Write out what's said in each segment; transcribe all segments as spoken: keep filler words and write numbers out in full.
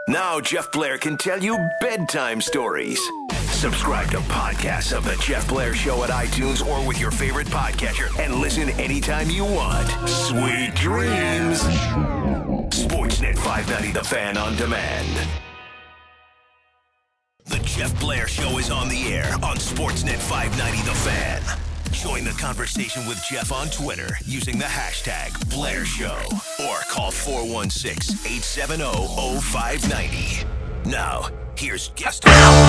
Now Jeff Blair can tell you bedtime stories. Subscribe to podcasts of The Jeff Blair Show at iTunes or with your favorite podcatcher and listen anytime you want. Sweet dreams. Sportsnet five ninety The Fan on demand. The Jeff Blair Show is on the air on Sportsnet five ninety The Fan. Join the conversation with Jeff on Twitter using the hashtag Blair Show or call four one six, eight seven zero, zero five nine zero. Now, here's guest.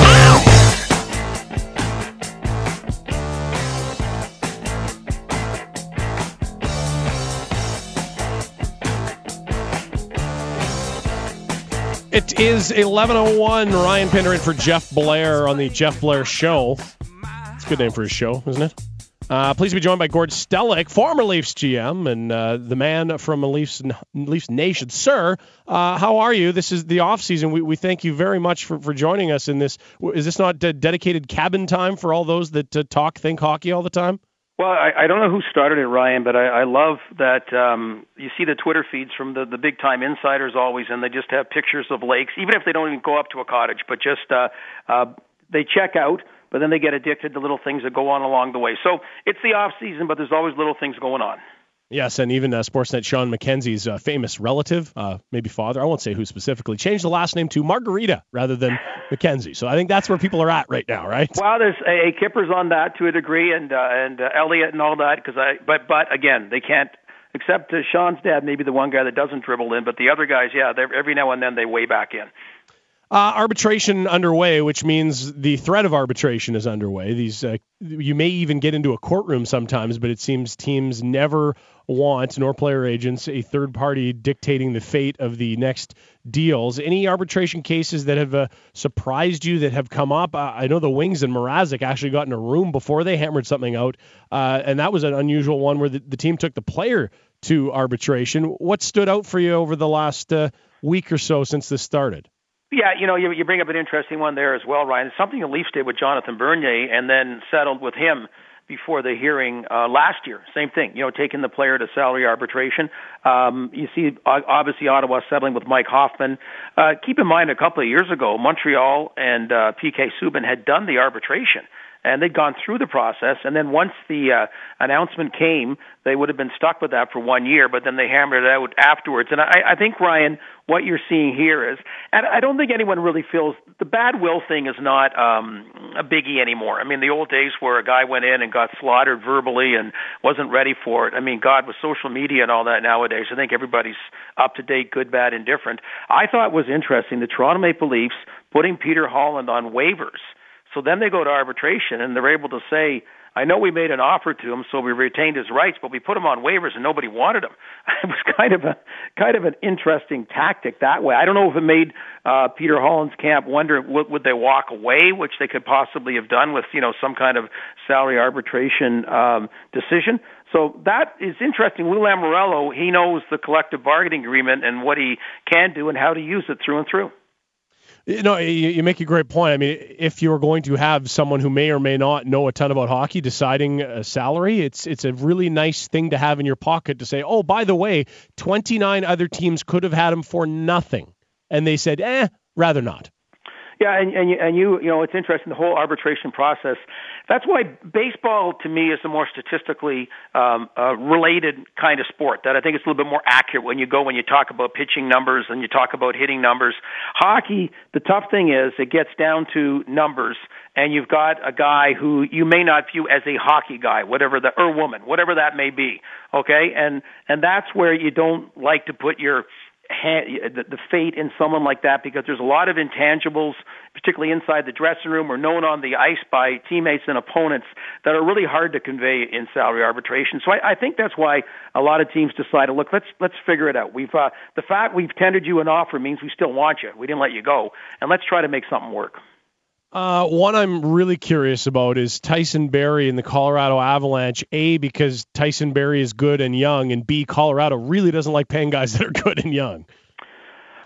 It is eleven oh one. Ryan Pinder in for Jeff Blair on the Jeff Blair Show. It's a good name for his show, isn't it? Uh, pleased to be joined by Gord Stellick, former Leafs G M and uh, the man from Leafs, Leafs Nation. Sir, uh, how are you? This is the off-season. We, we thank you very much for, for joining us in this. Is this not de- dedicated cabin time for all those that uh, talk, think hockey all the time? Well, I, I don't know who started it, Ryan, but I, I love that um, you see the Twitter feeds from the, the big-time insiders always, and they just have pictures of lakes, even if they don't even go up to a cottage, but just uh, uh, they check out, but then they get addicted to little things that go on along the way. So it's the off-season, but there's always little things going on. Yes, and even uh, Sportsnet Sean McKenzie's uh, famous relative, uh, maybe father, I won't say who specifically, changed the last name to Margarita rather than McKenzie. So I think that's where people are at right now, right? Well, there's a, a Kippers on that to a degree, and uh, and uh, Elliott and all that. Because I, but but again, they can't. Except uh, Sean's dad, maybe the one guy that doesn't dribble in, but the other guys, yeah, every now and then they weigh back in. Uh, arbitration underway, which means the threat of arbitration is underway. These uh, you may even get into a courtroom sometimes, but it seems teams never want, nor player agents, a third party dictating the fate of the next deals. Any arbitration cases that have uh, surprised you that have come up? Uh, I know the Wings and Mrazek actually got in a room before they hammered something out, uh, and that was an unusual one where the, the team took the player to arbitration. What stood out for you over the last uh, week or so since this started? Yeah, you know, you, you bring up an interesting one there as well, Ryan. It's something the Leafs did with Jonathan Bernier and then settled with him before the hearing uh, last year. Same thing, you know, taking the player to salary arbitration. Um, you see, obviously, Ottawa settling with Mike Hoffman. Uh, keep in mind, a couple of years ago, Montreal and uh, P K Subban had done the arbitration, and they'd gone through the process, and then once the uh, announcement came, they would have been stuck with that for one year, but then they hammered it out afterwards. And I, I think, Ryan, what you're seeing here is, and I don't think anyone really feels, the bad will thing is not um, a biggie anymore. I mean, the old days where a guy went in and got slaughtered verbally and wasn't ready for it. I mean, God, with social media and all that nowadays, I think everybody's up to date, good, bad, indifferent. I thought it was interesting, the Toronto Maple Leafs putting Peter Holland on waivers. So then they go to arbitration, and they're able to say, I know we made an offer to him, so we retained his rights, but we put him on waivers, and nobody wanted him. It was kind of a kind of an interesting tactic that way. I don't know if it made uh, Peter Holland's camp wonder, would, would they walk away, which they could possibly have done with, you know, some kind of salary arbitration um, decision. So that is interesting. Lou Lamoriello, he knows the collective bargaining agreement and what he can do and how to use it through and through. You know, you, you make a great point. I mean, if you're going to have someone who may or may not know a ton about hockey deciding a salary, it's it's a really nice thing to have in your pocket to say, oh, by the way, twenty-nine other teams could have had him for nothing. And they said, eh, rather not. Yeah, and and you, and you you know, it's interesting, the whole arbitration process. That's why baseball, to me, is a more statistically um, uh, related kind of sport. That I think it's a little bit more accurate when you go, when you talk about pitching numbers and you talk about hitting numbers. Hockey, the tough thing is it gets down to numbers, and you've got a guy who you may not view as a hockey guy, whatever the, or woman, whatever that may be, okay? And and that's where you don't like to put your The, the fate in someone like that, because there's a lot of intangibles, particularly inside the dressing room or known on the ice by teammates and opponents, that are really hard to convey in salary arbitration. So I, I think that's why a lot of teams decided, look, let's let's figure it out. We've uh, the fact we've tendered you an offer means we still want you. We didn't let you go, and let's try to make something work. Uh, one I'm really curious about is Tyson Barrie and the Colorado Avalanche. A, because Tyson Barrie is good and young, and B, Colorado really doesn't like paying guys that are good and young.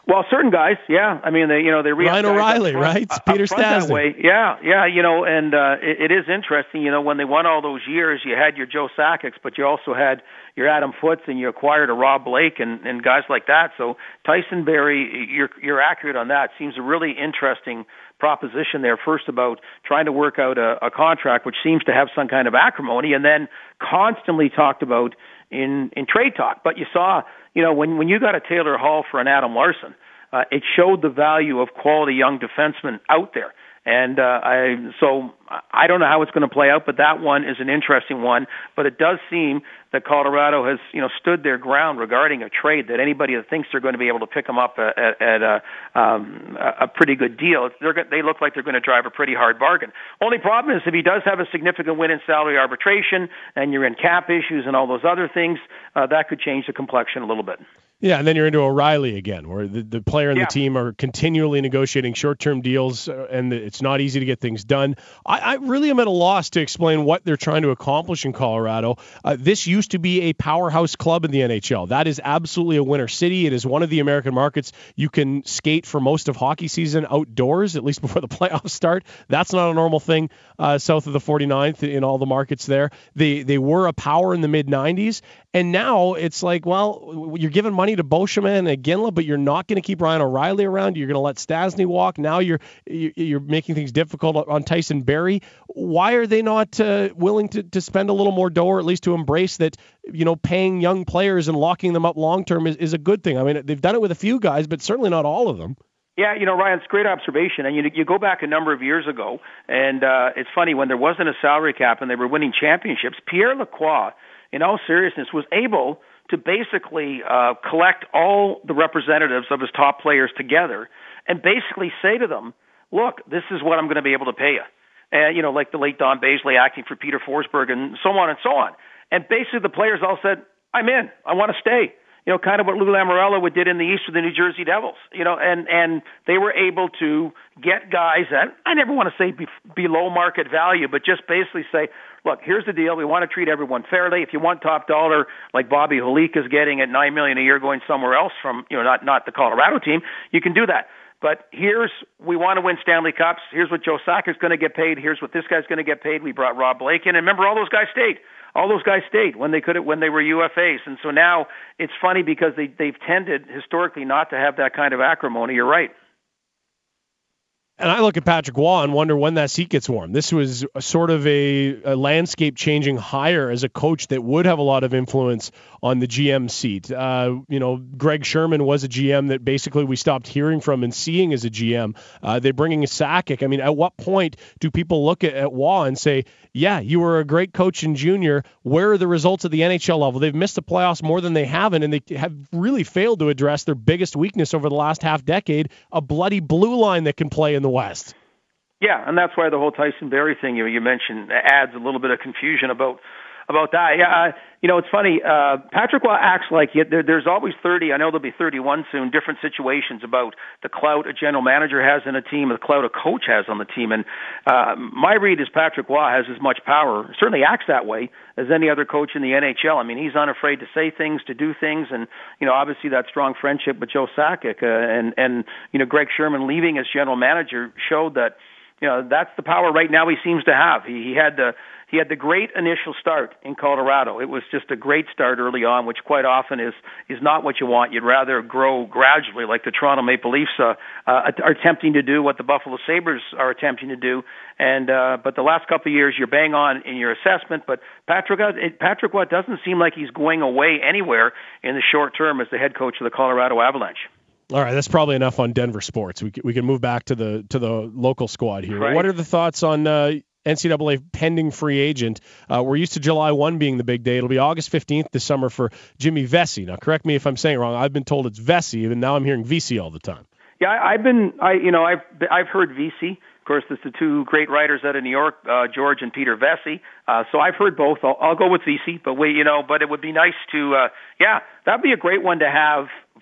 Well, certain guys, yeah. I mean, they, you know, they Ryan O'Reilly, front, right? It's Peter Stastny. That way. Yeah, yeah. You know, and uh, it, it is interesting. You know, when they won all those years, you had your Joe Sakics, but you also had your Adam Foots, and you acquired a Rob Blake and, and guys like that. So Tyson Barrie, you're you're accurate on that. Seems a really interesting proposition there. First, about trying to work out a, a contract which seems to have some kind of acrimony, and then constantly talked about in in trade talk. But you saw, you know, when when you got a Taylor Hall for an Adam Larson, uh, it showed the value of quality young defensemen out there. And uh, I so I don't know how it's going to play out, but that one is an interesting one. But it does seem that Colorado has, you know, stood their ground regarding a trade, that anybody that thinks they're going to be able to pick them up at, at, at a, um, a pretty good deal, they're, they look like they're going to drive a pretty hard bargain. Only problem is if he does have a significant win in salary arbitration and you're in cap issues and all those other things, uh, that could change the complexion a little bit. Yeah, and then you're into O'Reilly again, where the, the player and yeah. the team are continually negotiating short-term deals, uh, and it's not easy to get things done. I, I really am at a loss to explain what they're trying to accomplish in Colorado. Uh, this used to be a powerhouse club in the N H L. That is absolutely a winter city. It is one of the American markets. You can skate for most of hockey season outdoors, at least before the playoffs start. That's not a normal thing uh, south of the forty-ninth in all the markets there. They, they were a power in the mid nineties, and now it's like, well, you're giving money to Beauchemin and Ginla, but you're not going to keep Ryan O'Reilly around. You're going to let Stastny walk. Now you're you're making things difficult on Tyson Barrie. Why are they not uh, willing to, to spend a little more dough, or at least to embrace that, you know, paying young players and locking them up long term is, is a good thing? I mean, they've done it with a few guys, but certainly not all of them. Yeah, you know, Ryan, it's a great observation. And you you go back a number of years ago, and uh, it's funny, when there wasn't a salary cap and they were winning championships, Pierre Lacroix, in all seriousness, was able to basically uh, collect all the representatives of his top players together and basically say to them, look, this is what I'm going to be able to pay you. And, you know, like the late Don Bazley acting for Peter Forsberg and so on and so on. And basically the players all said, I'm in. I want to stay. You know, kind of what Lou Lamoriello did in the East with the New Jersey Devils, you know, and, and they were able to get guys that, I never want to say be, below market value, but just basically say, look, here's the deal. We want to treat everyone fairly. If you want top dollar, like Bobby Holik is getting at nine million dollars a year going somewhere else from, you know, not, not the Colorado team, you can do that. But here's, we want to win Stanley Cups. Here's what Joe Sakic is going to get paid. Here's what this guy's going to get paid. We brought Rob Blake in. And remember, all those guys stayed. All those guys stayed when they could have, when they were U F As. And so now it's funny because they, they've tended historically not to have that kind of acrimony. You're right. And I look at Patrick Waugh and wonder when that seat gets warm. This was a sort of a, a landscape-changing hire as a coach that would have a lot of influence on the G M seat. Uh, you know, Greg Sherman was a G M that basically we stopped hearing from and seeing as a G M. Uh, they're bringing a Sakic. I mean, at what point do people look at, at Waugh and say, yeah, you were a great coach in junior. Where are the results at the N H L level? They've missed the playoffs more than they haven't, and they have really failed to address their biggest weakness over the last half decade, a bloody blue line that can play in the West. Yeah, and that's why the whole Tyson Barrie thing you, you mentioned adds a little bit of confusion about about that. Yeah, uh, you know, it's funny. Uh, Patrick Waugh acts like he, there, there's always thirty. I know there'll be thirty-one soon. Different situations about the clout a general manager has in a team, the clout a coach has on the team. And uh, my read is Patrick Waugh has as much power, certainly acts that way, as any other coach in the N H L. I mean, he's unafraid to say things, to do things, and you know, obviously that strong friendship with Joe Sakic uh, and and you know, Greg Sherman leaving as general manager showed that. You know, that's the power right now he seems to have. He, he had the he had the great initial start in Colorado. It was just a great start early on, which quite often is is not what you want. You'd rather grow gradually, like the Toronto Maple Leafs uh, uh, are attempting to do, what the Buffalo Sabres are attempting to do. And uh, but the last couple of years, you're bang on in your assessment. But Patrick Patrick Waugh doesn't seem like he's going away anywhere in the short term as the head coach of the Colorado Avalanche. All right, that's probably enough on Denver sports. We can, we can move back to the to the local squad here. Right. What are the thoughts on uh, N C double A pending free agent? Uh, we're used to July first being the big day. It'll be August fifteenth this summer for Jimmy Vesey. Now, correct me if I'm saying it wrong. I've been told it's Vesey, and now I'm hearing Vesey all the time. Yeah, I, I've been, I you know, I've I've heard Vesey. Of course, there's the two great writers out of New York, uh, George and Peter Vesey. Uh, so I've heard both. I'll, I'll go with Vesey, but we, you know, but it would be nice to, uh, yeah, that'd be a great one to have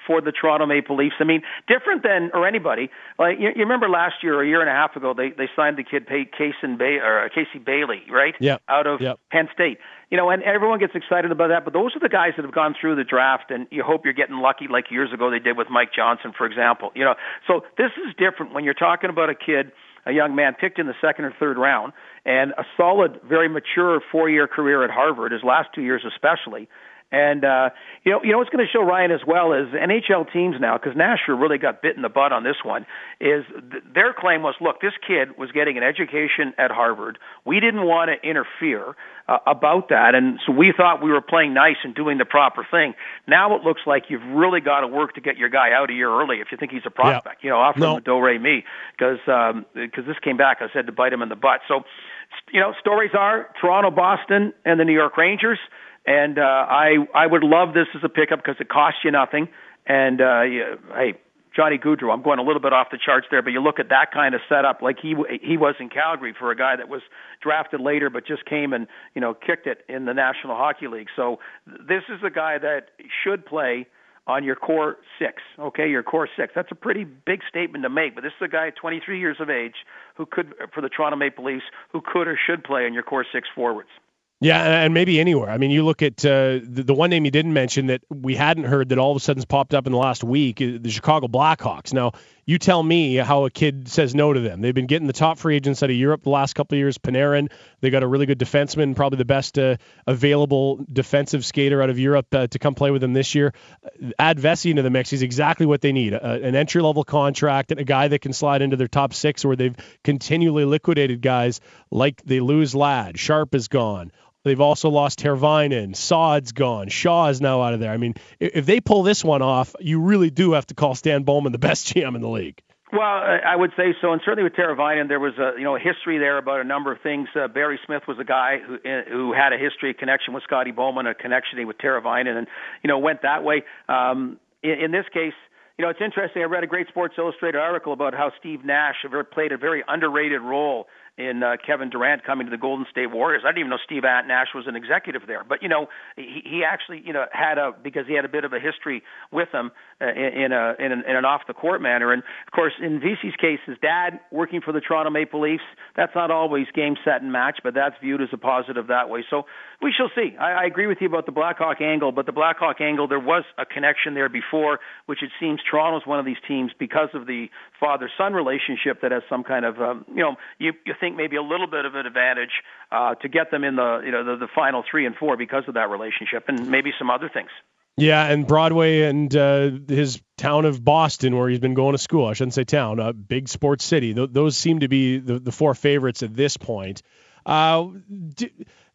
for the Toronto Maple Leafs. I mean, different than or anybody. Like you, you remember last year, or a year and a half ago, they they signed the kid Casey Bay or Casey Bailey, right? Yeah. Out of yep. Penn State. You know, and everyone gets excited about that, but those are the guys that have gone through the draft, and you hope you're getting lucky, like years ago they did with Mike Johnson, for example. You know, so this is different when you're talking about a kid, a young man picked in the second or third round, and a solid, very mature four-year career at Harvard, his last two years especially. And, uh, you know, you know what's going to show Ryan as well is N H L teams now, because Nashville really got bit in the butt on this one, is th- their claim was, look, this kid was getting an education at Harvard. We didn't want to interfere uh, about that, and so we thought we were playing nice and doing the proper thing. Now it looks like you've really got to work to get your guy out a year early if you think he's a prospect. Yeah. You know, offer no. him a do-re-mi, because um, because this came back, I said, to bite him in the butt. So, you know, stories are Toronto, Boston, and the New York Rangers. And uh, I I would love this as a pickup because it costs you nothing. And uh, you, hey, Johnny Gaudreau, I'm going a little bit off the charts there, but you look at that kind of setup like he he was in Calgary for a guy that was drafted later, but just came and you know kicked it in the National Hockey League. So this is a guy that should play on your core six, okay, your core six. That's a pretty big statement to make, but this is a guy, twenty-three years of age, who could, for the Toronto Maple Leafs, who could or should play on your core six forwards. Yeah, and maybe anywhere. I mean, you look at uh, the, the one name you didn't mention that we hadn't heard that all of a sudden's popped up in the last week, the Chicago Blackhawks. Now, you tell me how a kid says no to them. They've been getting the top free agents out of Europe the last couple of years. Panarin, they got a really good defenseman, probably the best uh, available defensive skater out of Europe uh, to come play with them this year. Add Vesey into the mix. He's exactly what they need, a, an entry-level contract and a guy that can slide into their top six where they've continually liquidated guys like they lose Ladd. Sharp is gone. They've also lost Teravainen. Saad's gone. Shaw is now out of there. I mean, if they pull this one off, you really do have to call Stan Bowman the best G M in the league. Well, I would say so, and certainly with Teravainen, there was a you know a history there about a number of things. Uh, Barry Smith was a guy who who had a history, a connection with Scotty Bowman, a connection with Teravainen, and you know went that way. Um, in, in this case, you know it's interesting. I read a great Sports Illustrated article about how Steve Nash played a very underrated role in uh, Kevin Durant coming to the Golden State Warriors. I didn't even know Steve Nash was an executive there. But, you know, he, he actually, you know, had a, because he had a bit of a history with them uh, in, a, in, an, in an off-the-court manner. And, of course, in Vesey's case, his dad working for the Toronto Maple Leafs, that's not always game, set, and match, but that's viewed as a positive that way. So we shall see. I, I agree with you about the Blackhawk angle, but the Blackhawk angle, there was a connection there before, which it seems Toronto's one of these teams because of the father-son relationship that has some kind of, um, you know, you, you think maybe a little bit of an advantage uh, to get them in the, you know, the, the final three and four because of that relationship and maybe some other things. Yeah, and Broadway and uh, his town of Boston, where he's been going to school, I shouldn't say town, a big sports city. Th- those seem to be the, the four favorites at this point. Uh, do,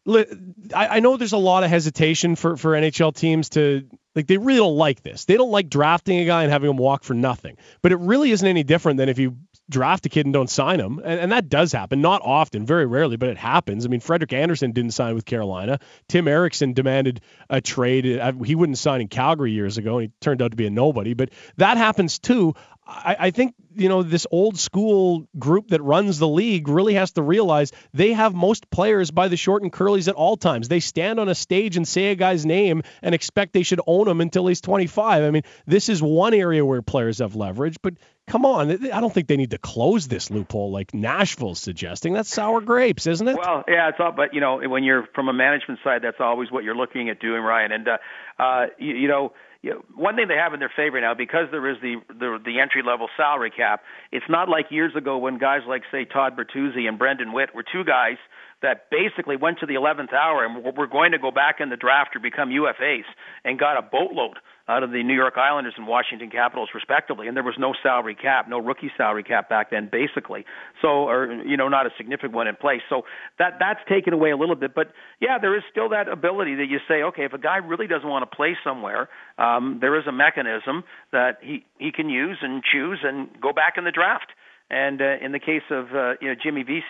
I, I know there's a lot of hesitation for, for N H L teams to, like, they really don't like this. They don't like drafting a guy and having him walk for nothing. But it really isn't any different than if you draft a kid and don't sign him. And, and that does happen. Not often, very rarely, but it happens. I mean, Frederik Andersen didn't sign with Carolina. Tim Erickson demanded a trade. He wouldn't sign in Calgary years ago, and he turned out to be a nobody. But that happens too. I, I think, you know, this old school group that runs the league really has to realize they have most players by the short and curlies at all times. They stand on a stage and say a guy's name and expect they should own him until he's twenty-five. I mean, this is one area where players have leverage, but come on, I don't think they need to close this loophole like Nashville's suggesting. That's sour grapes, isn't it? Well, yeah, it's all, but, you know, when you're from a management side, that's always what you're looking at doing, Ryan. And, uh, uh, you, you know, You know, one thing they have in their favor now, because there is the the, the entry-level salary cap, it's not like years ago when guys like, say, Todd Bertuzzi and Brendan Witt were two guys that basically went to the eleventh hour and were going to go back in the draft or become U F As and got a boatload out of the New York Islanders and Washington Capitals, respectively. And there was no salary cap, no rookie salary cap back then, basically. So, or, you know, not a significant one in place. So that that's taken away a little bit. But, yeah, there is still that ability that you say, okay, if a guy really doesn't want to play somewhere, um, there is a mechanism that he, he can use and choose and go back in the draft. And uh, in the case of uh, you know Jimmy Vesey,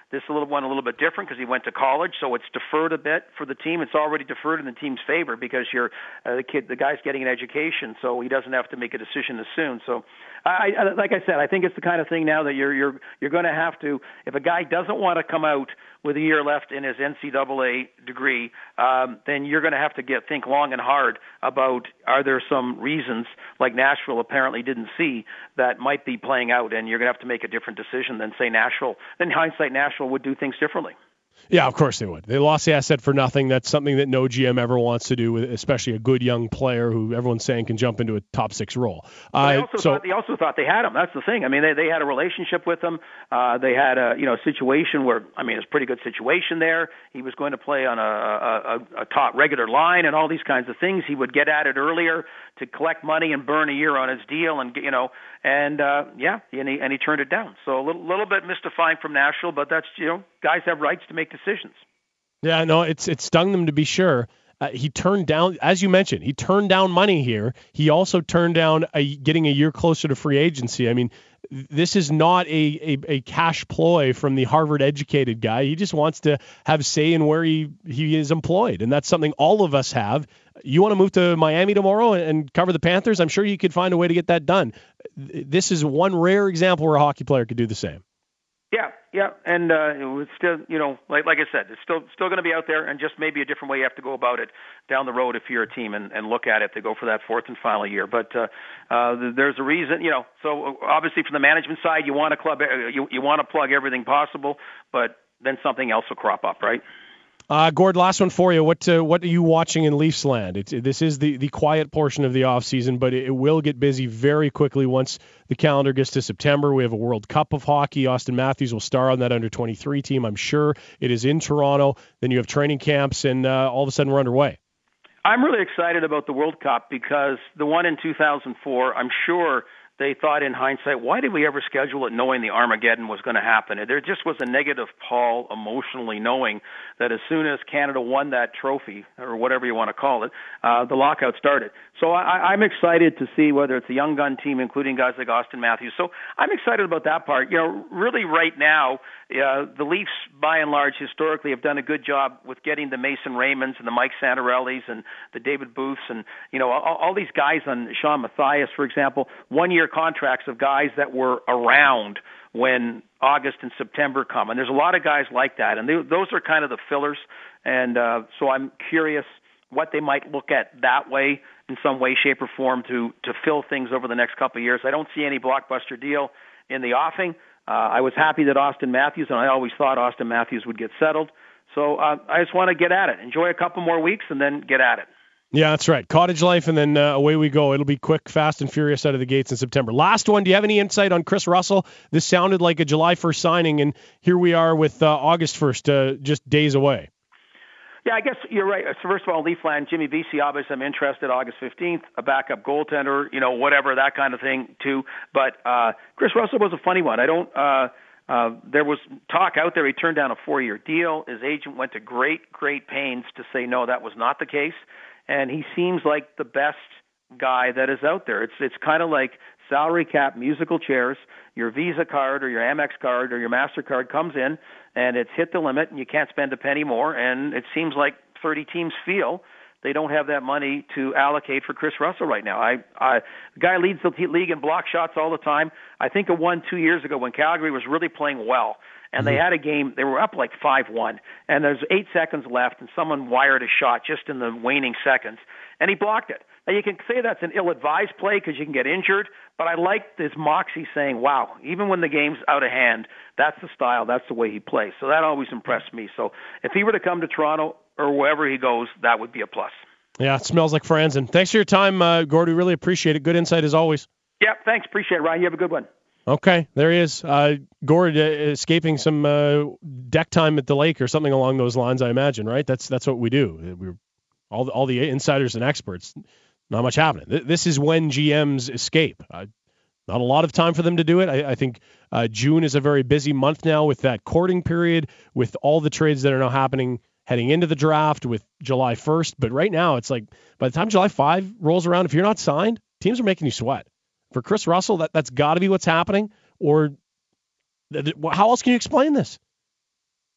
This little one a little bit different because he went to college, so it's deferred a bit for the team. It's already deferred in the team's favor because you're uh, the kid, the guy's getting an education, so he doesn't have to make a decision as soon. So, I, I like I said, I think it's the kind of thing now that you're you're you're going to have to. If a guy doesn't want to come out with a year left in his N C double A degree, um, then you're going to have to get think long and hard about are there some reasons like Nashville apparently didn't see that might be playing out, and you're going to have to make a different decision than say Nashville. In hindsight, Nashville would do things differently. Yeah, of course they would. They lost the asset for nothing. That's something that no G M ever wants to do, with especially a good young player who everyone's saying can jump into a top six role. Uh, they, so, also thought, they also thought they had him. That's the thing. I mean, they, they had a relationship with him. Uh, they had a you know situation where, I mean, it's a pretty good situation there. He was going to play on a, a, a top regular line and all these kinds of things. He would get at it earlier to collect money and burn a year on his deal, and you know, and uh, yeah, and he and he turned it down. So a little, little bit mystifying from Nashville, but that's you know, guys have rights to make decisions. Yeah, no, it's it stung them to be sure. Uh, he turned down, as you mentioned, he turned down money here. He also turned down a, getting a year closer to free agency. I mean, this is not a, a, a cash ploy from the Harvard-educated guy. He just wants to have say in where he, he is employed, and that's something all of us have. You want to move to Miami tomorrow and cover the Panthers? I'm sure you could find a way to get that done. This is one rare example where a hockey player could do the same. Yeah, yeah, and uh, it was still, you know, like like I said, it's still still going to be out there, and just maybe a different way you have to go about it down the road if you're a team and, and look at it to go for that fourth and final year. But uh, uh, there's a reason, you know. So obviously from the management side, you want to club, you you want to plug everything possible, but then something else will crop up, right? Uh, Gord, last one for you. What uh, what are you watching in Leafs land? It's, this is the, the quiet portion of the offseason, but it, it will get busy very quickly once the calendar gets to September. We have a World Cup of hockey. Austin Matthews will star on that under twenty-three team, I'm sure. It is in Toronto. Then you have training camps, and uh, all of a sudden we're underway. I'm really excited about the World Cup because the one in two thousand four, I'm sure they thought in hindsight, why did we ever schedule it knowing the Armageddon was going to happen? There just was a negative pull emotionally knowing that as soon as Canada won that trophy, or whatever you want to call it, uh, the lockout started. So I, I'm excited to see whether it's a young gun team, including guys like Austin Matthews. So I'm excited about that part. You know, really right now, uh, the Leafs, by and large, historically have done a good job with getting the Mason Raymonds and the Mike Santorellis and the David Booths and, you know, all, all these guys on Sean Matthias, for example, one-year contracts of guys that were around when August and September come. And there's a lot of guys like that. And they, those are kind of the fillers. And uh, so I'm curious what they might look at that way in some way, shape, or form to, to fill things over the next couple of years. I don't see any blockbuster deal in the offing. Uh, I was happy that Austin Matthews, and I always thought Austin Matthews would get settled. So uh, I just want to get at it. Enjoy a couple more weeks and then get at it. Yeah, that's right. Cottage life, and then uh, away we go. It'll be quick, fast, and furious out of the gates in September. Last one, do you have any insight on Chris Russell? This sounded like a July first signing, and here we are with uh, August first, uh, just days away. Yeah, I guess you're right. So first of all, Leafland, Jimmy Vesey, obviously I'm interested. August fifteenth, a backup goaltender, you know, whatever, that kind of thing, too. But uh, Chris Russell was a funny one. I don't uh, – Uh, there was talk out there. He turned down a four-year deal. His agent went to great, great pains to say, no, that was not the case. And he seems like the best guy that is out there. It's it's kind of like salary cap, musical chairs. Your Visa card or your Amex card or your MasterCard comes in, and it's hit the limit, and you can't spend a penny more. And it seems like thirty teams feel they don't have that money to allocate for Chris Russell right now. I, I, the guy leads the league in block shots all the time. I think of one two years ago when Calgary was really playing well, and mm-hmm. they had a game, they were up like five one, and there's eight seconds left, and someone wired a shot just in the waning seconds, and he blocked it. Now, you can say that's an ill-advised play because you can get injured, but I like this moxie saying, wow, even when the game's out of hand, that's the style, that's the way he plays. So that always impressed me. So if he were to come to Toronto, or wherever he goes, that would be a plus. Yeah, it smells like Franzen. Thanks for your time, uh, Gord. We really appreciate it. Good insight as always. Yeah, thanks. Appreciate it, Ryan. You have a good one. Okay, there he is. Uh, Gord uh, escaping some uh, deck time at the lake or something along those lines, I imagine, right? That's that's what we do. We're all the, all the insiders and experts. Not much happening. This is when G Ms escape. Uh, not a lot of time for them to do it. I, I think uh, June is a very busy month now with that courting period, with all the trades that are now happening heading into the draft with July first. But right now, it's like by the time July fifth rolls around, if you're not signed, teams are making you sweat. For Chris Russell, that, that's got to be what's happening. Or th- th- how else can you explain this?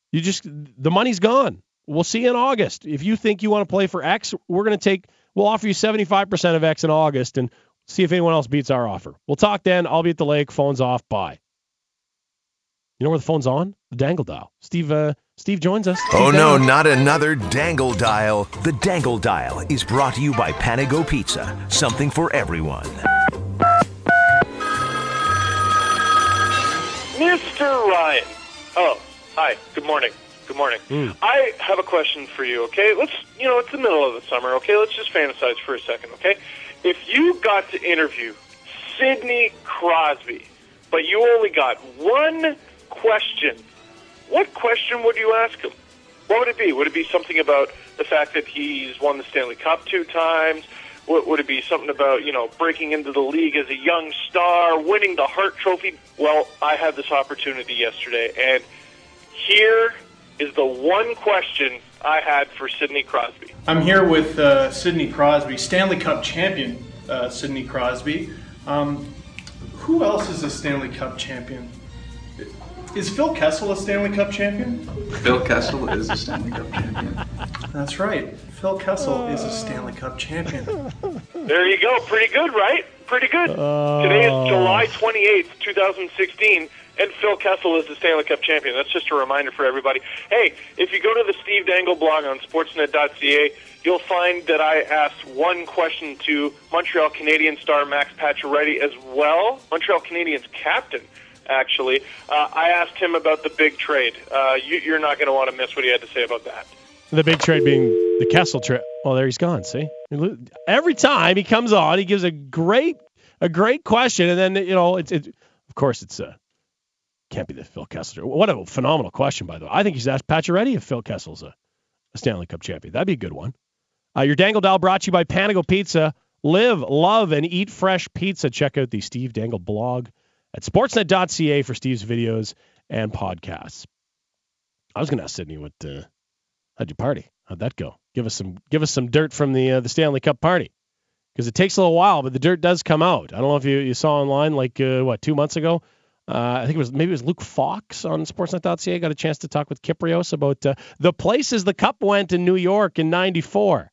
You just the money's gone. We'll see you in August. If you think you want to play for X, we're going to take. We'll offer you seventy-five percent of X in August, and see if anyone else beats our offer. We'll talk then. I'll be at the lake. Phone's off. Bye. You know where the phone's on? The Dangle Dial. Steve. Uh, Steve joins us. Steve oh Dangle. no, not another Dangle Dial. The Dangle Dial is brought to you by Panago Pizza. Something for everyone. Mister Ryan. Oh, hi. Good morning. Good morning. Mm. I have a question for you, okay? Let's, you know, it's the middle of the summer, okay? Let's just fantasize for a second, okay? If you got to interview Sidney Crosby, but you only got one question, what question would you ask him? What would it be? Would it be something about the fact that he's won the Stanley Cup two times? Would, would it be something about, you know, breaking into the league as a young star, winning the Hart Trophy? Well, I had this opportunity yesterday, and here is the one question I had for Sidney Crosby. I'm here with uh, Sidney Crosby, Stanley Cup champion uh, Sidney Crosby. Um, who else is a Stanley Cup champion? Is Phil Kessel a Stanley Cup champion? Phil Kessel is a Stanley Cup champion. That's right. Phil Kessel is a Stanley Cup champion. There you go. Pretty good, right? Pretty good. Uh... Today is July twenty-eighth, twenty sixteen, and Phil Kessel is the Stanley Cup champion. That's just a reminder for everybody. Hey, if you go to the Steve Dangle blog on sportsnet dot c a, you'll find that I asked one question to Montreal Canadiens star Max Pacioretty as well, Montreal Canadiens captain, actually. Uh, I asked him about the big trade. Uh, you, you're not going to want to miss what he had to say about that. The big trade being the Kessel trade. Well, there he's gone. See, every time he comes on, he gives a great, a great question, and then you know, it's it, of course it's uh, can't be the Phil Kessel trade. What a phenomenal question, by the way. I think he's asked Pacioretty if Phil Kessel's a, a Stanley Cup champion. That'd be a good one. Uh, your Dangle Dial brought to you by Panago Pizza. Live, love, and eat fresh pizza. Check out the Steve Dangle blog at sportsnet dot c a for Steve's videos and podcasts. I was going to ask Sidney what. Uh, How'd you party? How'd that go? Give us some give us some dirt from the uh, the Stanley Cup party, because it takes a little while, but the dirt does come out. I don't know if you, you saw online like uh, what two months ago. Uh, I think it was maybe it was Luke Fox on sportsnet dot c a got a chance to talk with Kyprios about uh, the places the Cup went in New York in ninety-four.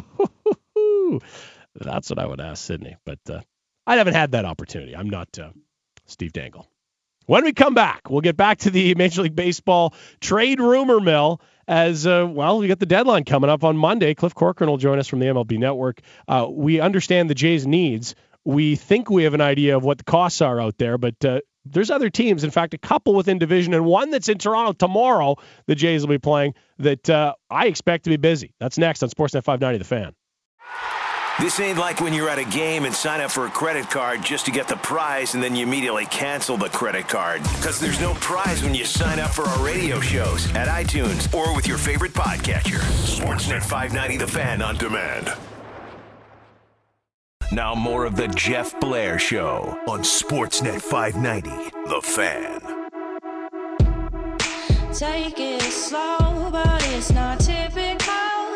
That's what I would ask Sidney, but uh, I haven't had that opportunity. I'm not uh, Steve Dangle. When we come back, we'll get back to the Major League Baseball trade rumor mill. As, uh, well, we got the deadline coming up on Monday. Cliff Corcoran will join us from the M L B Network. Uh, we understand the Jays' needs. We think we have an idea of what the costs are out there, but uh, there's other teams, in fact, a couple within division, and one that's in Toronto tomorrow the Jays will be playing that uh, I expect to be busy. That's next on Sportsnet five ninety The Fan. This ain't like when you're at a game and sign up for a credit card just to get the prize and then you immediately cancel the credit card. Because there's no prize when you sign up for our radio shows at iTunes or with your favorite podcatcher. Sportsnet five ninety The Fan on demand. Now more of the Jeff Blair Show on Sportsnet five ninety The Fan. Take it slow, but it's not typical.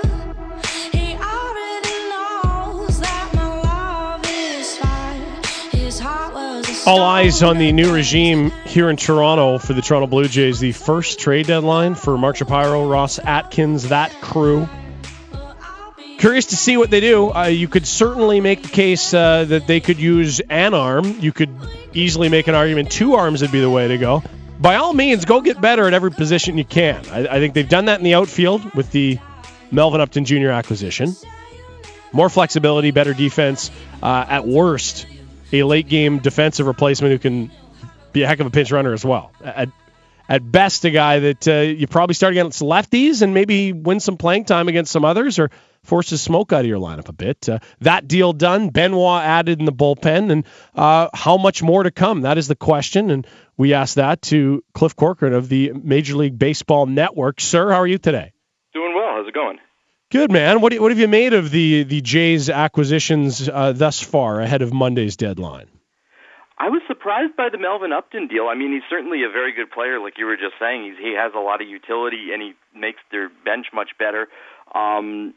All eyes on the new regime here in Toronto for the Toronto Blue Jays. The first trade deadline for Mark Shapiro, Ross Atkins, that crew. Curious to see what they do. Uh, you could certainly make the case uh, that they could use an arm. You could easily make an argument two arms would be the way to go. By all means, go get better at every position you can. I, I think they've done that in the outfield with the Melvin Upton Junior acquisition. More flexibility, better defense. Uh, at worst, a late-game defensive replacement who can be a heck of a pinch runner as well. At, at best, a guy that uh, you probably start against lefties and maybe win some playing time against some others or forces smoke out of your lineup a bit. Uh, that deal done. Benoit added in the bullpen. And uh, how much more to come? That is the question. And we asked that to Cliff Corcoran of the Major League Baseball Network. Sir, how are you today? Doing well. How's it going? Good, man. What, do, what have you made of the, the Jays acquisitions uh, thus far ahead of Monday's deadline? I was surprised by the Melvin Upton deal. I mean, he's certainly a very good player, like you were just saying. He's, he has a lot of utility, and he makes their bench much better. Um,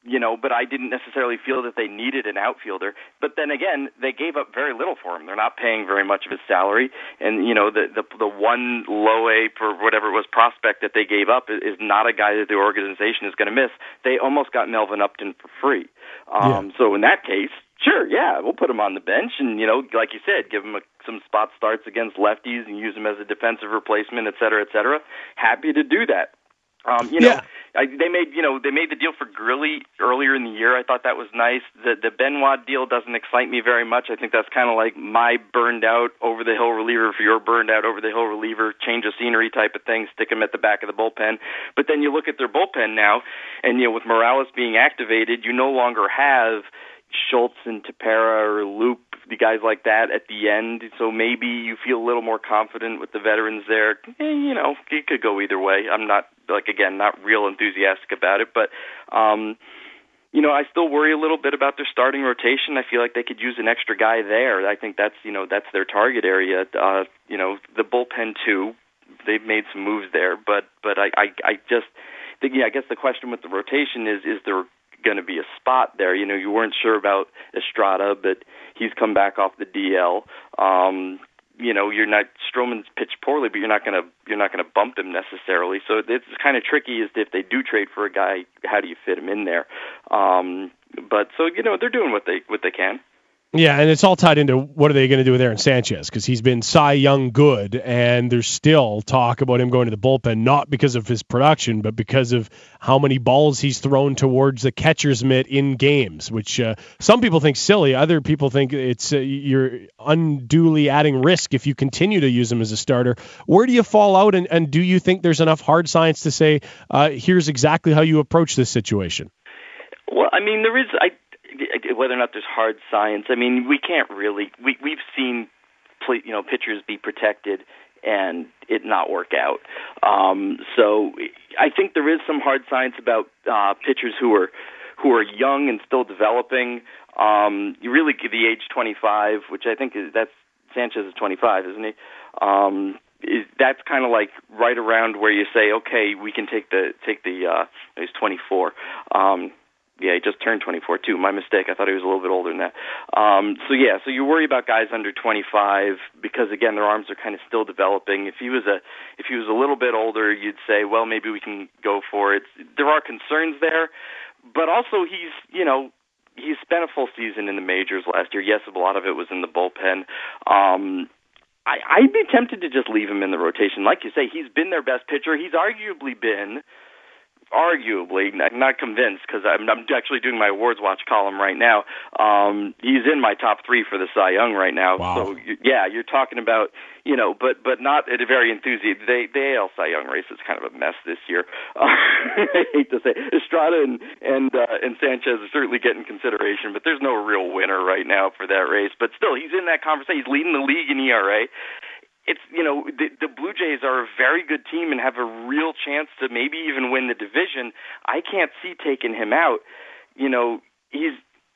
You know, but I didn't necessarily feel that they needed an outfielder. But then again, they gave up very little for him. They're not paying very much of his salary, and you know, the the, the one low A for whatever it was prospect that they gave up is, is not a guy that the organization is going to miss. They almost got Melvin Upton for free. Um, yeah. So in that case, sure, yeah, we'll put him on the bench, and you know, like you said, give him a, some spot starts against lefties and use him as a defensive replacement, et cetera, et cetera. Happy to do that. Um, you know, yeah. I, they made you know they made the deal for Grilli earlier in the year. I thought that was nice. The the Benoit deal doesn't excite me very much. I think that's kind of like my burned out over the hill reliever for your burned out over the hill reliever, change of scenery type of thing. Stick him at the back of the bullpen. But then you look at their bullpen now, and you know with Morales being activated, you no longer have Schultz and Tepera or Loop, the guys like that at the end. So maybe you feel a little more confident with the veterans there. Eh, you know, it could go either way. I'm not, like, again, not real enthusiastic about it. But, um, you know, I still worry a little bit about their starting rotation. I feel like they could use an extra guy there. I think that's, you know, that's their target area. Uh, you know, the bullpen, too. They've made some moves there. But, but I, I, I just think, yeah, I guess the question with the rotation is, is there going to be a spot there? You know, you weren't sure about Estrada, but he's come back off the D L. Um, you know, you're not Stroman's pitched poorly, but you're not going to you're not going to bump him necessarily. So it's kind of tricky. Is if they do trade for a guy, how do you fit him in there? Um, but so you know, they're doing what they what they can. Yeah, and it's all tied into what are they going to do with Aaron Sanchez, because he's been Cy Young good, and there's still talk about him going to the bullpen, not because of his production, but because of how many balls he's thrown towards the catcher's mitt in games, which uh, some people think silly. Other people think it's uh, you're unduly adding risk if you continue to use him as a starter. Where do you fall out, and, and do you think there's enough hard science to say, uh, here's exactly how you approach this situation? Well, I mean, there is... I. Whether or not there's hard science, I mean, we can't really. We we've seen, you know, pitchers be protected and it not work out. Um, so I think there is some hard science about uh, pitchers who are who are young and still developing. Um, you really give the age twenty-five, which I think is that's Sanchez is twenty-five, isn't he? Um, is, that's kind of like right around where you say, okay, we can take the take the. Uh, he's twenty-four. Um, Yeah, he just turned twenty-four, too. My mistake. I thought he was a little bit older than that. Um, so, yeah, so you worry about guys under twenty-five because, again, their arms are kind of still developing. If he was a if he was a little bit older, you'd say, well, maybe we can go for it. There are concerns there, but also he's, you know, he's spent a full season in the majors last year. Yes, a lot of it was in the bullpen. Um, I, I'd be tempted to just leave him in the rotation. Like you say, he's been their best pitcher. He's arguably been... Arguably, not, not convinced, because I'm, I'm actually doing my awards watch column right now. Um, he's in my top three for the Cy Young right now. Wow. So you, yeah, you're talking about, you know, but but not at a very enthusiastic. They, the A L Cy Young race is kind of a mess this year. Uh, I hate to say, Estrada and and uh, and Sanchez are certainly getting consideration, but there's no real winner right now for that race. But still, he's in that conversation. He's leading the league in E R A. It's, you know, the, the Blue Jays are a very good team and have a real chance to maybe even win the division. I can't see taking him out. You know, he's,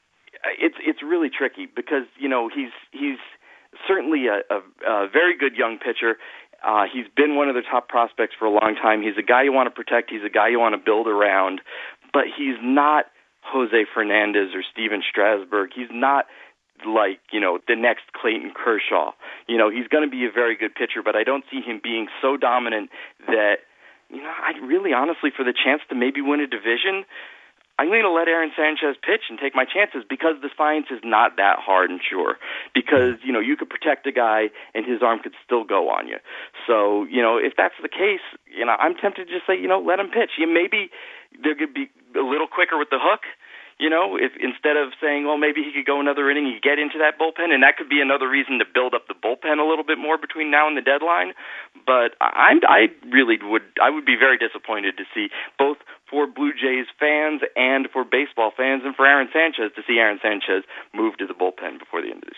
it's it's really tricky because, you know, he's he's certainly a, a, a very good young pitcher. Uh, he's been one of the top prospects for a long time. He's a guy you want to protect. He's a guy you want to build around. But he's not Jose Fernandez or Steven Strasburg. He's not like, you know, the next Clayton Kershaw. You know, he's going to be a very good pitcher, but I don't see him being so dominant that, you know, I'd really honestly, for the chance to maybe win a division, I'm going to let Aaron Sanchez pitch and take my chances because the science is not that hard and sure. Because, you know, you could protect a guy and his arm could still go on you. So, you know, if that's the case, you know, I'm tempted to just say, you know, let him pitch. You maybe they're going to be a little quicker with the hook. You know, if instead of saying, well, maybe he could go another inning, you get into that bullpen, and that could be another reason to build up the bullpen a little bit more between now and the deadline. But I, I really would, I would be very disappointed to see both for Blue Jays fans and for baseball fans and for Aaron Sanchez to see Aaron Sanchez move to the bullpen before the end of this year.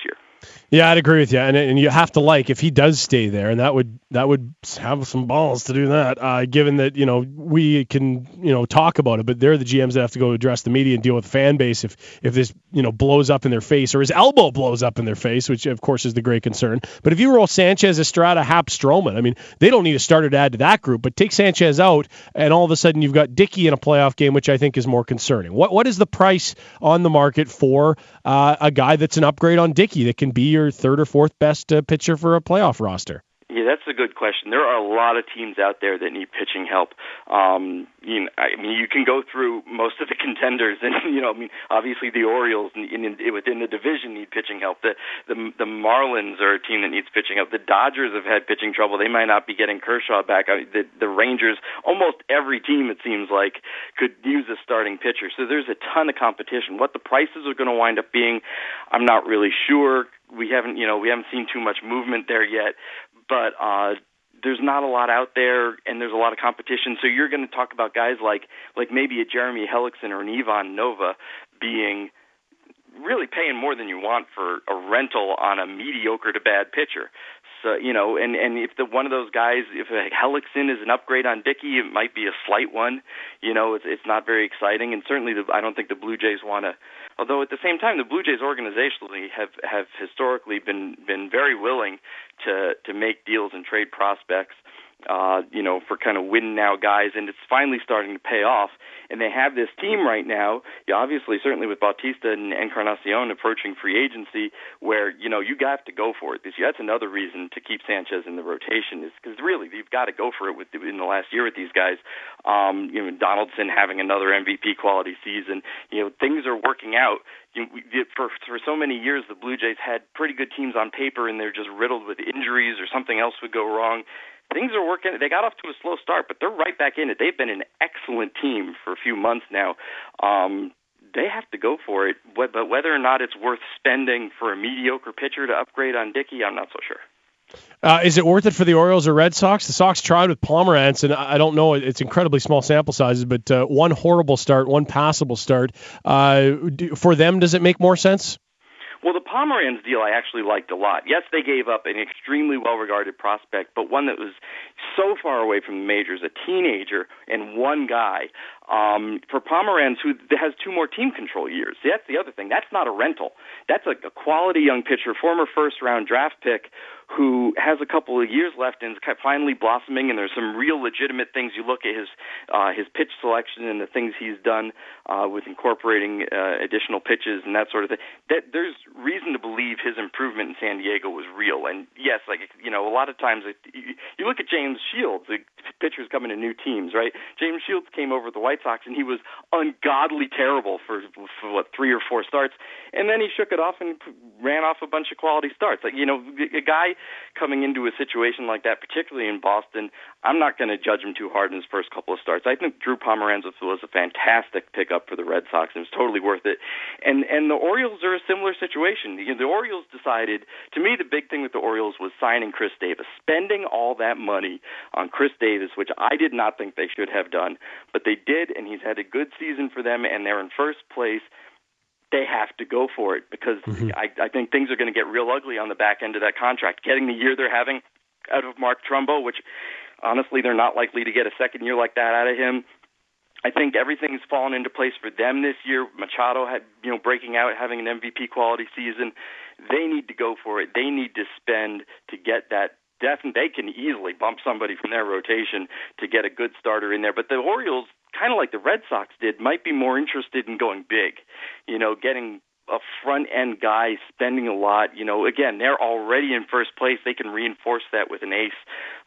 Yeah, I'd agree with you, and and you have to like if he does stay there, and that would that would have some balls to do that. Uh, given that you know we can you know talk about it, but they're the G Ms that have to go address the media and deal with the fan base if if this you know blows up in their face or his elbow blows up in their face, which of course is the great concern. But if you roll Sanchez, Estrada, Hap, Stroman, I mean they don't need a starter to add to that group, but take Sanchez out, and all of a sudden you've got Dickey in a playoff game, which I think is more concerning. What what is the price on the market for uh, a guy that's an upgrade on Dickey that can be your third or fourth best uh, pitcher for a playoff roster? Yeah, that's a good question. There are a lot of teams out there that need pitching help. Um, you know, I mean, you can go through most of the contenders, and you know, I mean, obviously the Orioles in, in, within the division need pitching help. The, the the Marlins are a team that needs pitching help. The Dodgers have had pitching trouble. They might not be getting Kershaw back. I mean, the the Rangers, almost every team it seems like could use a starting pitcher. So there's a ton of competition. What the prices are going to wind up being, I'm not really sure. We haven't, you know, we haven't seen too much movement there yet. But uh, there's not a lot out there, and there's a lot of competition. So you're going to talk about guys like like maybe a Jeremy Hellickson or an Ivan Nova being really paying more than you want for a rental on a mediocre to bad pitcher. So, you know, and, and if the one of those guys, if a Hellickson is an upgrade on Dickey, it might be a slight one. You know, it's it's not very exciting, and certainly the, I don't think the Blue Jays want to. Although at the same time, the Blue Jays organizationally have, have historically been, been very willing to to make deals and trade prospects, uh, you know, for kind of win now guys, and it's finally starting to pay off. And they have this team right now, yeah, obviously, certainly with Bautista and Encarnacion approaching free agency, where, you know, you have to go for it this year. That's another reason to keep Sanchez in the rotation, is because really you've got to go for it with in the last year with these guys. Um, you know, Donaldson having another M V P quality season. You know, things are working out. You know, for for so many years, the Blue Jays had pretty good teams on paper, and they're just riddled with injuries or something else would go wrong. Things are working. They got off to a slow start, but they're right back in it. They've been an excellent team for a few months now. Um, they have to go for it, but whether or not it's worth spending for a mediocre pitcher to upgrade on Dickey, I'm not so sure. Uh, is it worth it for the Orioles or Red Sox? The Sox tried with Pomerantz, and I don't know, it's incredibly small sample sizes, but uh, one horrible start, one passable start. Uh, do, for them, does it make more sense? Well, the Pomerantz deal I actually liked a lot. Yes, they gave up an extremely well-regarded prospect, but one that was so far away from the majors, a teenager and one guy. Um, for Pomerantz, who has two more team control years. See, that's the other thing. That's not a rental. That's a, a quality young pitcher, former first-round draft pick, who has a couple of years left and is finally blossoming, and there's some real legitimate things. You look at his uh, his pitch selection and the things he's done uh, with incorporating uh, additional pitches and that sort of thing. That there's reason to believe his improvement in San Diego was real. And yes, like you know, a lot of times it, you look at James Shields, the pitchers coming to new teams, right? James Shields came over the White Sox and he was ungodly terrible for, for what three or four starts, and then he shook it off and ran off a bunch of quality starts. Like you know, a guy coming into a situation like that, particularly in Boston, I'm not going to judge him too hard in his first couple of starts. I think Drew Pomeranz was a fantastic pickup for the Red Sox, and it was totally worth it. And and the Orioles are a similar situation. You know, the Orioles decided, to me, the big thing with the Orioles was signing Chris Davis, spending all that money on Chris Davis, which I did not think they should have done, but they did, and he's had a good season for them, and they're in first place. They have to go for it because mm-hmm. I, I think things are going to get real ugly on the back end of that contract. Getting the year they're having out of Mark Trumbo, which honestly they're not likely to get a second year like that out of him. I think everything's fallen into place for them this year. Machado had, you know, breaking out, having an M V P quality season. They need to go for it. They need to spend to get that. Definitely, they can easily bump somebody from their rotation to get a good starter in there. But the Orioles, kind of like the Red Sox did, might be more interested in going big, you know, getting a front-end guy, spending a lot. You know, again, they're already in first place. They can reinforce that with an ace.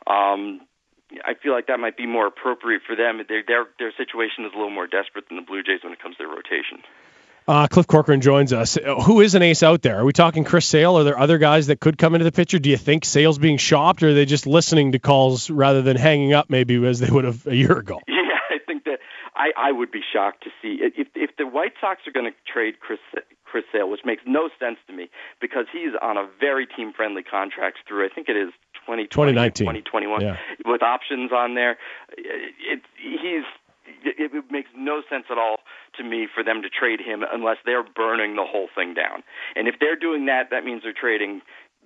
Um, I feel like that might be more appropriate for them. Their, their, their situation is a little more desperate than the Blue Jays when it comes to their rotation. Uh, Cliff Corcoran joins us. Who is an ace out there? Are we talking Chris Sale? Are there other guys that could come into the picture? Do you think Sale's being shopped, or are they just listening to calls rather than hanging up maybe as they would have a year ago? Yeah, I think that I, I would be shocked to see if if the White Sox are going to trade Chris Chris Sale, which makes no sense to me because he's on a very team-friendly contract through, I think it is twenty twenty, twenty twenty-one, yeah. with options on there. It, it, he's It, it makes no sense at all to me for them to trade him unless they're burning the whole thing down. And if they're doing that, that means they're trading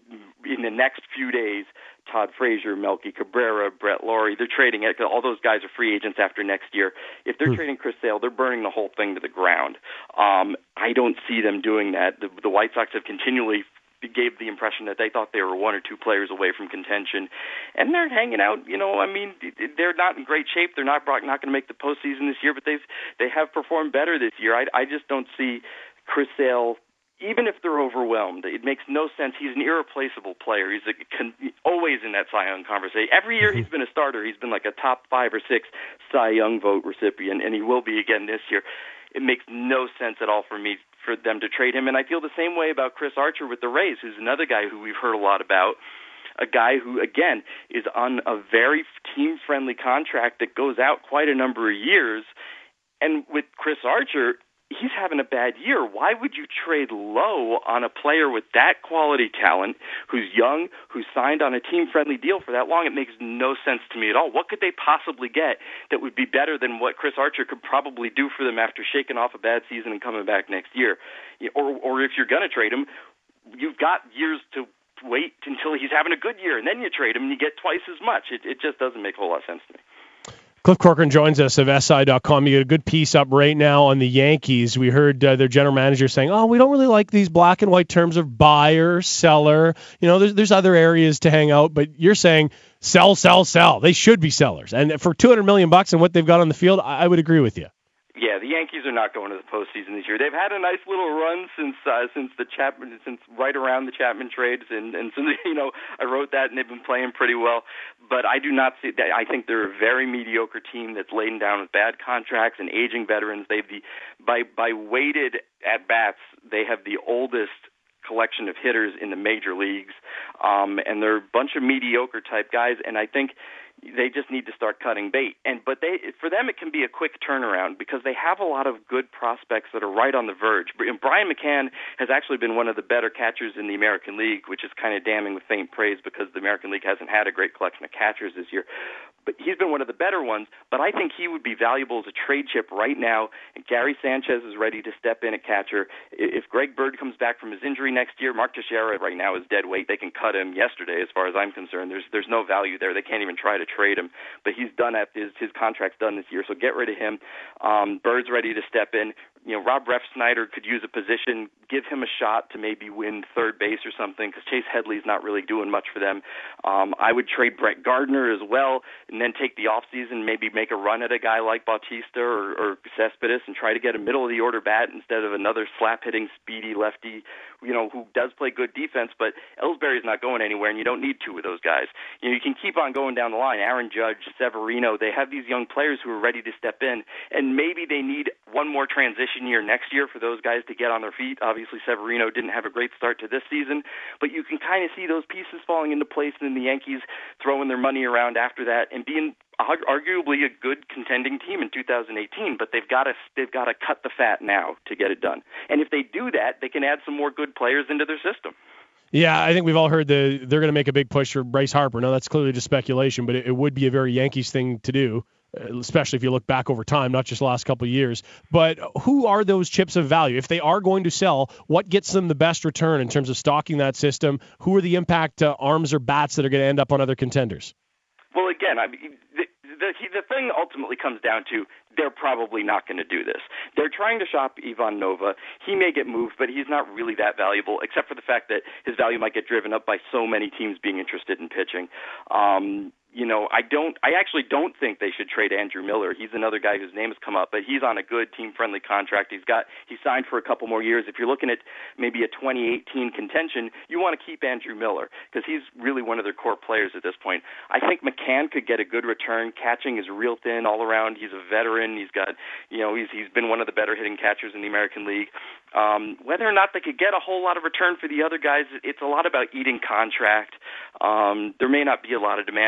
in the next few days Todd Frazier, Melky Cabrera, Brett Laurie. They're trading it. All those guys are free agents after next year. If they're hmm. trading Chris Sale, they're burning the whole thing to the ground. Um, I don't see them doing that. The, the White Sox have continually gave the impression that they thought they were one or two players away from contention, and they're hanging out. You know, I mean, they're not in great shape. They're not not going to make the postseason this year, but they've they have performed better this year. I, I just don't see Chris Sale. Even if they're overwhelmed, it makes no sense. He's an irreplaceable player. He's a, con, always in that Cy Young conversation. Every year he's been a starter. He's been like a top five or six Cy Young vote recipient, and he will be again this year. It makes no sense at all for me for them to trade him. And I feel the same way about Chris Archer with the Rays, who's another guy who we've heard a lot about, a guy who, again, is on a very team-friendly contract that goes out quite a number of years. And with Chris Archer, he's having a bad year. Why would you trade low on a player with that quality talent, who's young, who's signed on a team-friendly deal for that long? It makes no sense to me at all. What could they possibly get that would be better than what Chris Archer could probably do for them after shaking off a bad season and coming back next year? Or, or if you're going to trade him, you've got years to wait until he's having a good year, and then you trade him and you get twice as much. It, it just doesn't make a whole lot of sense to me. Cliff Corcoran joins us of S I dot com. You got a good piece up right now on the Yankees. We heard uh, their general manager saying, oh, we don't really like these black and white terms of buyer, seller. You know, there's, there's other areas to hang out, but you're saying sell, sell, sell. They should be sellers. And for two hundred million bucks and what they've got on the field, I, I would agree with you. Yeah, the Yankees are not going to the postseason this year. They've had a nice little run since uh, since the Chapman, since right around the Chapman trades, and and so, you know, I wrote that, and they've been playing pretty well. But I do not see that. I think they're a very mediocre team that's laden down with bad contracts and aging veterans. They've the by by weighted at bats, they have the oldest collection of hitters in the major leagues, um, and they're a bunch of mediocre type guys. And I think they just need to start cutting bait. And but they, for them, it can be a quick turnaround because they have a lot of good prospects that are right on the verge. And Brian McCann has actually been one of the better catchers in the American League, which is kind of damning with faint praise because the American League hasn't had a great collection of catchers this year. But he's been one of the better ones. But I think he would be valuable as a trade chip right now. And Gary Sanchez is ready to step in at catcher. If Greg Bird comes back from his injury next year, Mark Teixeira right now is dead weight. They can cut him yesterday, as far as I'm concerned. There's there's no value there. They can't even try to trade him. But he's done at his his contract's done this year, so get rid of him. Um, Bird's ready to step in. You know, Rob Refsnyder could use a position. Give him a shot to maybe win third base or something, because Chase Headley's not really doing much for them. Um, I would trade Brett Gardner as well, and then take the offseason, maybe make a run at a guy like Bautista or, or Cespedes and try to get a middle-of-the-order bat instead of another slap-hitting, speedy lefty, you know, who does play good defense. But Ellsbury's not going anywhere, and you don't need two of those guys. You know, you can keep on going down the line. Aaron Judge, Severino, they have these young players who are ready to step in, and maybe they need one more transition year next year for those guys to get on their feet. Obviously, Severino didn't have a great start to this season, but you can kind of see those pieces falling into place, and then the Yankees throwing their money around after that and being arguably a good contending team in two thousand eighteen. But they've got to they've got to cut the fat now to get it done. And if they do that, they can add some more good players into their system. Yeah, I think we've all heard the they're going to make a big push for Bryce Harper. Now, that's clearly just speculation, but it, it would be a very Yankees thing to do, especially if you look back over time, not just the last couple of years. But who are those chips of value? If they are going to sell, what gets them the best return in terms of stocking that system? Who are the impact uh, arms or bats that are going to end up on other contenders? Well, again, I mean, the, the, the thing ultimately comes down to they're probably not going to do this. They're trying to shop Ivan Nova. He may get moved, but he's not really that valuable, except for the fact that his value might get driven up by so many teams being interested in pitching. Um, You know, I don't. I actually don't think they should trade Andrew Miller. He's another guy whose name has come up, but he's on a good team-friendly contract. He's got he signed for a couple more years. If you're looking at maybe a twenty eighteen contention, you want to keep Andrew Miller because he's really one of their core players at this point. I think McCann could get a good return. Catching is real thin all around. He's a veteran. He's got, you know, he's he's been one of the better hitting catchers in the American League. Um, whether or not they could get a whole lot of return for the other guys, it's a lot about eating contract. Um, there may not be a lot of demand. It may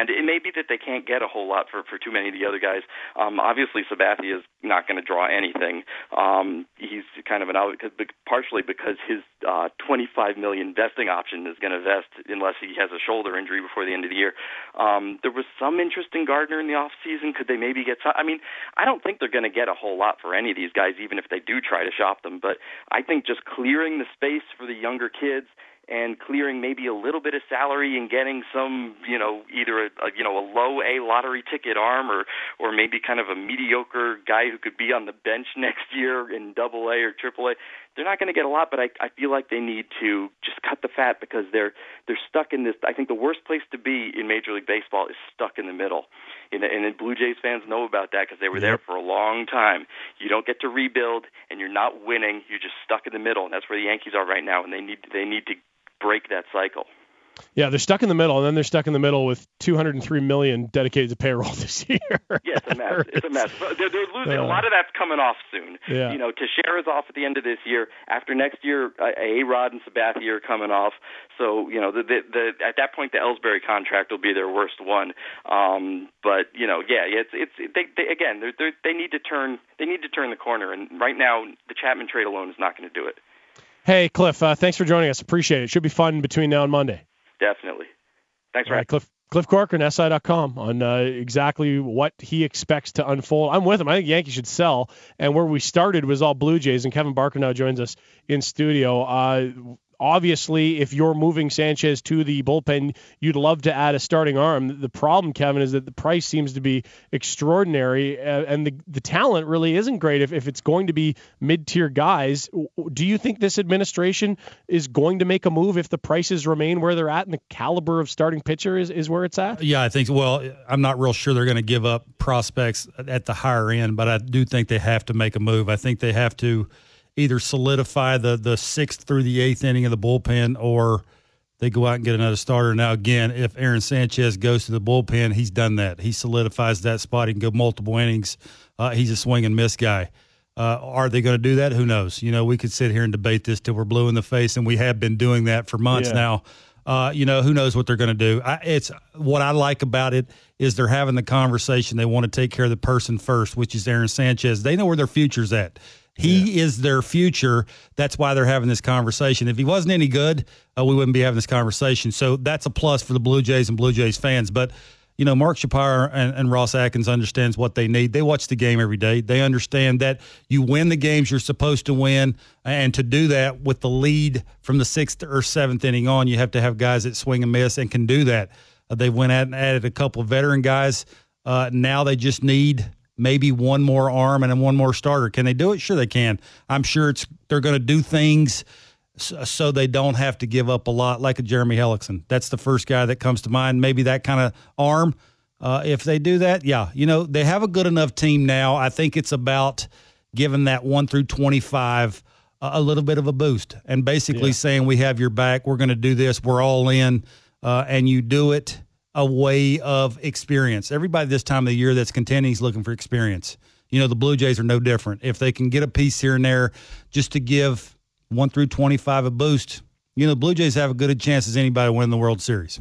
maybe that they can't get a whole lot for, for too many of the other guys. Um, obviously, Sabathia is not going to draw anything. Um, he's kind of an out, partially because his uh, twenty-five million dollars vesting option is going to vest unless he has a shoulder injury before the end of the year. Um, there was some interest in Gardner in the offseason. Could they maybe get some? I mean, I don't think they're going to get a whole lot for any of these guys, even if they do try to shop them. But I think just clearing the space for the younger kids and clearing maybe a little bit of salary and getting some, you know, either a, a you know a low A lottery ticket arm or or maybe kind of a mediocre guy who could be on the bench next year in Double A or Triple A. They're not going to get a lot, but I, I feel like they need to just cut the fat because they're they're stuck in this. I think the worst place to be in Major League Baseball is stuck in the middle. And, and the Blue Jays fans know about that because they were there for a long time. You don't get to rebuild, and you're not winning. You're just stuck in the middle, and that's where the Yankees are right now. And they need they need to break that cycle. Yeah, they're stuck in the middle, and then they're stuck in the middle with two hundred three million dollars dedicated to payroll this year. Yeah, it's a mess. It's a mess. They're, they're losing. Uh, a lot of that's coming off soon. Yeah. You know, Teixeira's off at the end of this year. After next year, uh, A-Rod and Sabathia are coming off. So, you know, the, the, the, at that point, the Ellsbury contract will be their worst one. Um, but, you know, yeah, it's it's they, they again, they're, they're, they need to turn they need to turn the corner, and right now, the Chapman trade alone is not going to do it. Hey, Cliff, uh, thanks for joining us. Appreciate it. Should be fun between now and Monday. Definitely. Thanks, Ryan. Right, Cliff, Cliff Corcoran, S I dot com, on uh, exactly what he expects to unfold. I'm with him. I think Yankees should sell. And where we started was all Blue Jays, and Kevin Barker now joins us in studio. Uh, Obviously, if you're moving Sanchez to the bullpen, you'd love to add a starting arm. The problem, Kevin, is that the price seems to be extraordinary, uh, and the the talent really isn't great if, if it's going to be mid-tier guys. Do you think this administration is going to make a move if the prices remain where they're at and the caliber of starting pitcher is, is where it's at? Yeah, I think, well, I'm not real sure they're going to give up prospects at the higher end, but I do think they have to make a move. I think they have to either solidify the the sixth through the eighth inning of the bullpen, or they go out and get another starter. Now, again, if Aaron Sanchez goes to the bullpen, he's done that. He solidifies that spot. He can go multiple innings. Uh, he's a swing and miss guy. Uh, are they going to do that? Who knows? You know, we could sit here and debate this till we're blue in the face, and we have been doing that for months yeah. now. Uh, you know, who knows what they're going to do? I, it's what I like about it is they're having the conversation. They want to take care of the person first, which is Aaron Sanchez. They know where their future's at. He yeah. is their future. That's why they're having this conversation. If he wasn't any good, uh, we wouldn't be having this conversation. So that's a plus for the Blue Jays and Blue Jays fans. But, you know, Mark Shapiro and, and Ross Atkins understands what they need. They watch the game every day. They understand that you win the games you're supposed to win. And to do that with the lead from the sixth or seventh inning on, you have to have guys that swing and miss and can do that. Uh, they went out and added a couple of veteran guys. Uh, now they just need – maybe one more arm and then one more starter. Can they do it? Sure they can. I'm sure it's they're going to do things so, so they don't have to give up a lot, like a Jeremy Hellickson. That's the first guy that comes to mind, maybe that kind of arm. Uh, if they do that, yeah. You know, they have a good enough team now. I think it's about giving that one through twenty-five a, a little bit of a boost and basically yeah. saying we have your back, we're going to do this, we're all in, uh, and you do it a way of experience. Everybody this time of the year that's contending is looking for experience. You know, the Blue Jays are no different. If they can get a piece here and there just to give one through twenty-five a boost, you know, the Blue Jays have as good a chance as anybody to win the World Series.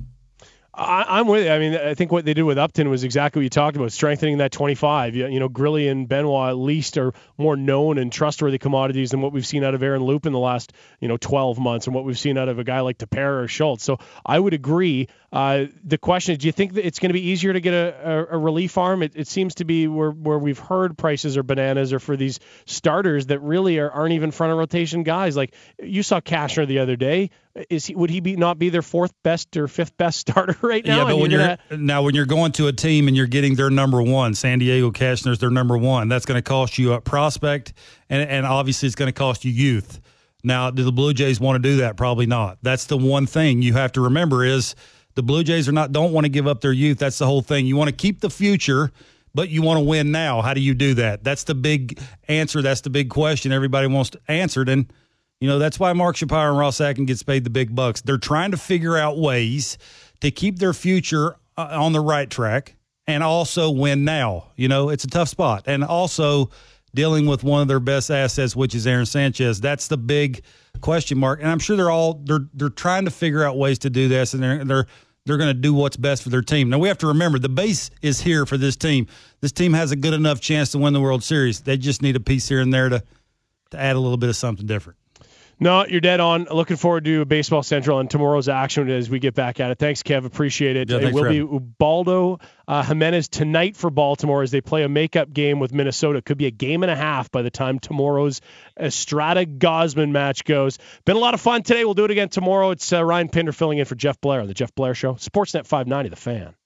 I, I'm with you. I mean, I think what they did with Upton was exactly what you talked about, strengthening that twenty-five. You, you know, Grilli and Benoit at least are more known and trustworthy commodities than what we've seen out of Aaron Loup in the last, you know, twelve months and what we've seen out of a guy like Tepera or Schultz. So I would agree. Uh, the question is, do you think that it's going to be easier to get a, a, a relief arm? It, it seems to be where, where we've heard prices are bananas or for these starters that really are, aren't even front of rotation guys. Like you saw Cashner the other day. Is he would he be not be their fourth best or fifth best starter right now? Yeah, but when you're, you're gonna... now when you're going to a team and you're getting their number one, San Diego Cashner's their number one, that's going to cost you a prospect, and and obviously it's going to cost you youth. Now, do the Blue Jays want to do that? Probably not. That's the one thing you have to remember is the Blue Jays are not don't want to give up their youth. That's the whole thing. You want to keep the future, but you want to win now. How do you do that? That's the big answer. That's the big question everybody wants to answer. And you know, that's why Mark Shapiro and Ross Atkins gets paid the big bucks. They're trying to figure out ways to keep their future uh, on the right track and also win now. You know, it's a tough spot. And also dealing with one of their best assets, which is Aaron Sanchez. That's the big question mark. And I'm sure they're all they're they're trying to figure out ways to do this, and they're they're they're going to do what's best for their team. Now, we have to remember the base is here for this team. This team has a good enough chance to win the World Series. They just need a piece here and there to, to add a little bit of something different. No, you're dead on. Looking forward to Baseball Central and tomorrow's action as we get back at it. Thanks, Kev. Appreciate it. Yeah, it will be having. Ubaldo uh, Jimenez tonight for Baltimore as they play a makeup game with Minnesota. Could be a game and a half by the time tomorrow's Estrada Gosman match goes. Been a lot of fun today. We'll do it again tomorrow. It's uh, Ryan Pinder filling in for Jeff Blair on the Jeff Blair Show. Sportsnet five ninety, The Fan.